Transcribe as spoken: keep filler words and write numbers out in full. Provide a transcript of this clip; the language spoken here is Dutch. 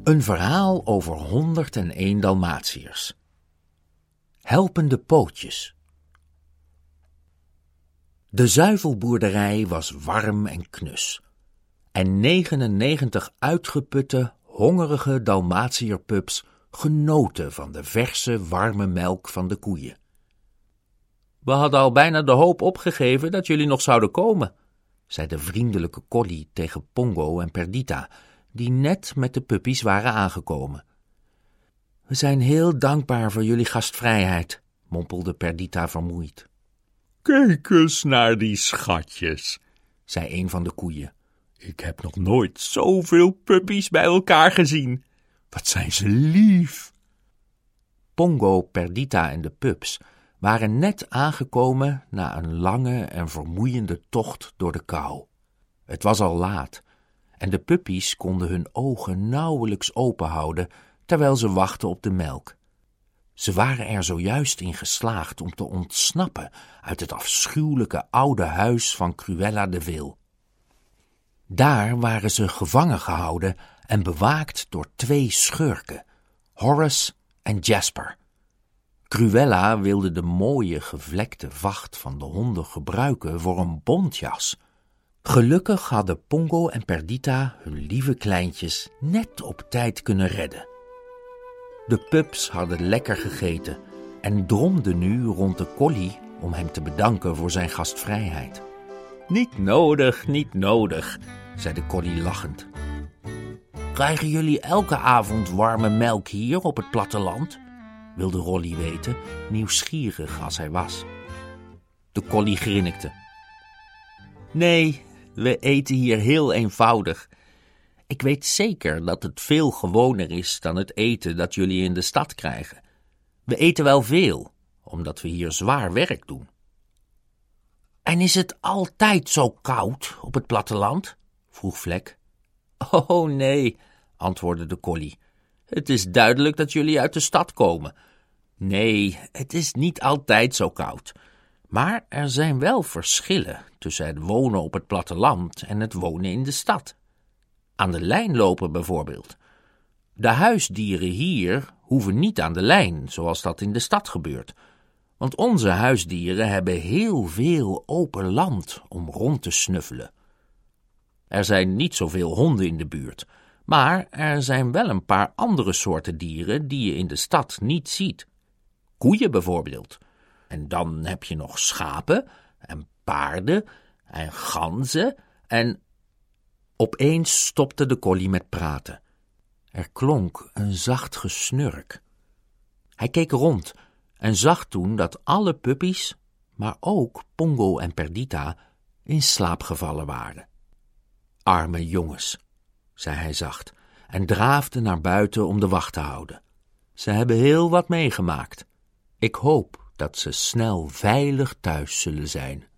Een verhaal over honderd en één Dalmatiërs. Helpende pootjes. De zuivelboerderij was warm en knus. En negenennegentig uitgeputte, hongerige Dalmatiërpups genoten van de verse, warme melk van de koeien. We hadden al bijna de hoop opgegeven dat jullie nog zouden komen, zei de vriendelijke Collie tegen Pongo en Perdita, die net met de puppies waren aangekomen. We zijn heel dankbaar voor jullie gastvrijheid, mompelde Perdita vermoeid. Kijk eens naar die schatjes, zei een van de koeien. Ik heb nog nooit zoveel puppies bij elkaar gezien. Wat zijn ze lief. Pongo, Perdita en de pups waren net aangekomen na een lange en vermoeiende tocht door de kou. Het was al laat en de puppies konden hun ogen nauwelijks openhouden terwijl ze wachtten op de melk. Ze waren er zojuist in geslaagd om te ontsnappen uit het afschuwelijke oude huis van Cruella de Vil. Daar waren ze gevangen gehouden en bewaakt door twee schurken, Horace en Jasper. Cruella wilde de mooie gevlekte vacht van de honden gebruiken voor een bontjas. Gelukkig hadden Pongo en Perdita hun lieve kleintjes net op tijd kunnen redden. De pups hadden lekker gegeten en dromden nu rond de Collie om hem te bedanken voor zijn gastvrijheid. Niet nodig, niet nodig, zei de Collie lachend. Krijgen jullie elke avond warme melk hier op het platteland? Wilde Rolly weten, nieuwsgierig als hij was. De Collie grinnikte. Nee, we eten hier heel eenvoudig. Ik weet zeker dat het veel gewoner is dan het eten dat jullie in de stad krijgen. We eten wel veel, omdat we hier zwaar werk doen. En is het altijd zo koud op het platteland? Vroeg Vlek. Oh nee, antwoordde de Collie. Het is duidelijk dat jullie uit de stad komen. Nee, het is niet altijd zo koud. Maar er zijn wel verschillen tussen het wonen op het platteland en het wonen in de stad. Aan de lijn lopen bijvoorbeeld. De huisdieren hier hoeven niet aan de lijn, zoals dat in de stad gebeurt. Want onze huisdieren hebben heel veel open land om rond te snuffelen. Er zijn niet zoveel honden in de buurt, maar er zijn wel een paar andere soorten dieren die je in de stad niet ziet. Koeien bijvoorbeeld. En dan heb je nog schapen en paarden en ganzen en... Opeens stopte de Collie met praten. Er klonk een zacht gesnurk. Hij keek rond en zag toen dat alle puppies, maar ook Pongo en Perdita, in slaap gevallen waren. Arme jongens, zei hij zacht en draafde naar buiten om de wacht te houden. Ze hebben heel wat meegemaakt. Ik hoop dat ze snel veilig thuis zullen zijn.